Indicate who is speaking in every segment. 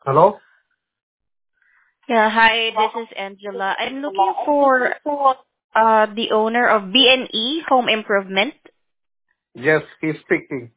Speaker 1: Hello?
Speaker 2: Yeah, hi, this is Angela. I'm looking for the owner of B&E Home Improvement,
Speaker 1: Yes, he's speaking.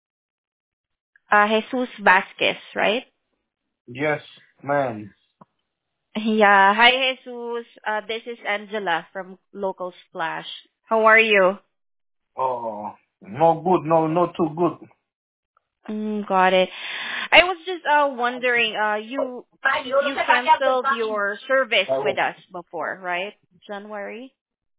Speaker 2: Jesus Vasquez, right?
Speaker 1: Yes, ma'am.
Speaker 2: Yeah, hi, Jesus. This is Angela from Local Splash. How are you?
Speaker 1: Oh, no good, no, not too good.
Speaker 2: Got it. I was just wondering, you canceled your service with us before, right? January?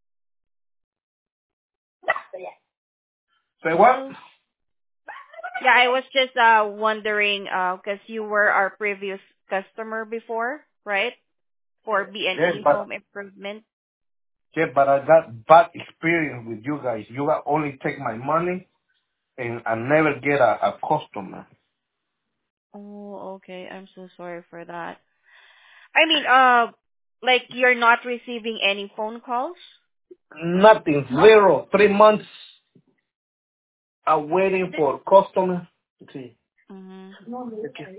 Speaker 1: Say what?
Speaker 2: Hello? Yeah, I was just wondering, because you were our previous customer before, right? For
Speaker 1: Yes,
Speaker 2: B&E
Speaker 1: but
Speaker 2: Home Improvement.
Speaker 1: yeah, but I got bad experience with you guys. You got only take my money and I never get a customer.
Speaker 2: Oh, okay. I'm so sorry for that. I mean, like you're not receiving any phone calls?
Speaker 1: Nothing, zero. 3 months I'm waiting for customer. See.
Speaker 2: Mm-hmm.
Speaker 1: Okay.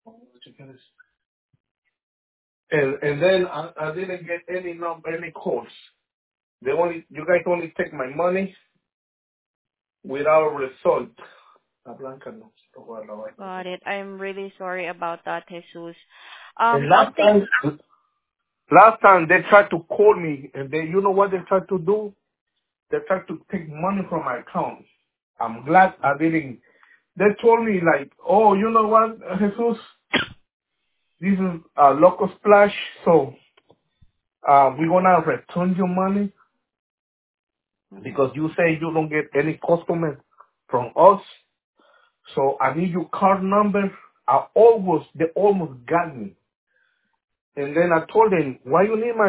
Speaker 1: And then I didn't get any number, any calls. You guys only take my money without result. La blanca no.
Speaker 2: Got it. I'm really sorry about that, Jesus.
Speaker 1: And
Speaker 2: I'll take.
Speaker 1: last time they tried to call me, and you know what they tried to do? They tried to take money from my account. I'm glad I didn't. They told me like, oh, you know what, Jesus, this is a local splash, so we're gonna return your money
Speaker 2: Mhm.
Speaker 1: because you say you don't get any customers from us. So I need your card number. They almost got me. And then I told them, why you need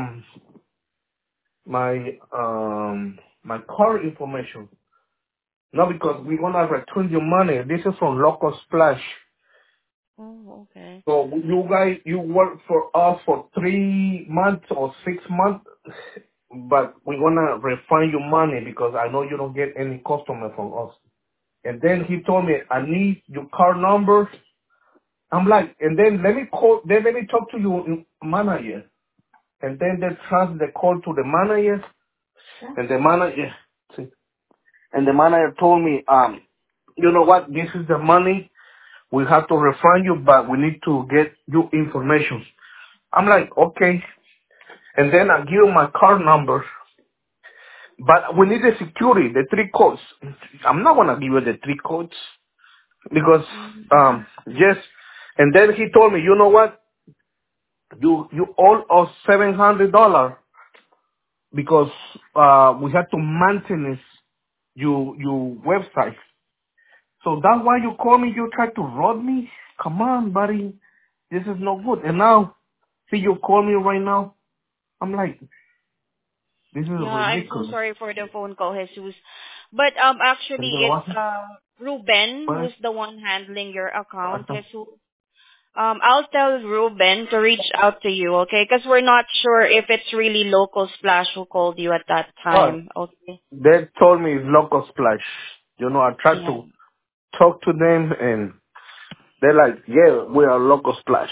Speaker 1: my card information? No, because we gonna return your money. This is from Local Splash.
Speaker 2: Oh, okay.
Speaker 1: So you work for us for 3 months or 6 months, but we gonna refund your money because I know you don't get any customer from us. And then he told me, I need your card number. I'm like, and then let me talk to your manager. And then they transfer the call to the manager, and the manager, and the manager told me, you know what, this is the money, we have to refund you, but we need to get you information. I'm like, okay. And then I give you my card number, but we need the security, the 3 codes. I'm not gonna give you the 3 codes because,
Speaker 2: Mm-hmm.
Speaker 1: yes. And then he told me, you know what, you owe us $700 because we had to maintenance your website. So that's why you call me. You try to rob me. Come on, buddy. This is no good. And now, see, you call me right now. I'm like, this is
Speaker 2: Yeah, I'm so
Speaker 1: ridiculous.
Speaker 2: sorry for the phone call, Jesus. But
Speaker 1: And
Speaker 2: actually,
Speaker 1: then what?
Speaker 2: it's Ruben
Speaker 1: What?
Speaker 2: who's the one handling your account, Jesus. I'll tell Ruben to reach out to you, okay? Because we're not sure if it's really Local Splash who called you at that
Speaker 1: What?
Speaker 2: time, okay?
Speaker 1: They told me it's local splash. You know, I tried
Speaker 2: Yeah,
Speaker 1: to talk to them, and they're like, yeah, we are local splash.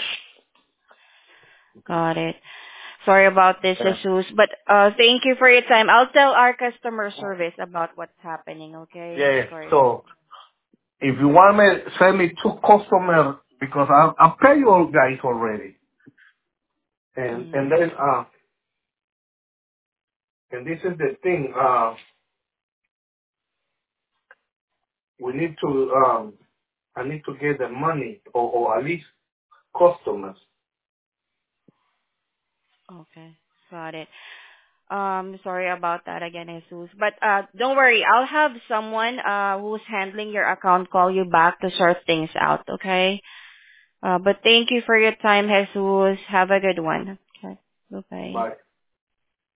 Speaker 2: got it. Sorry about this,
Speaker 1: Yeah.
Speaker 2: Jesus. But thank you for your time. I'll tell our customer service about what's happening, okay?
Speaker 1: Yeah.
Speaker 2: Sorry.
Speaker 1: So if you want me, send me 2 customers because I pay you all guys already. And
Speaker 2: Mm,
Speaker 1: then and this is the thing, we need to I need to get the money or at least customers.
Speaker 2: okay, got it. Sorry about that again, Jesus. But don't worry, I'll have someone who's handling your account call you back to sort things out, okay? But thank you for your time, Jesus. Have a good one. Okay. Bye-bye.
Speaker 1: Bye.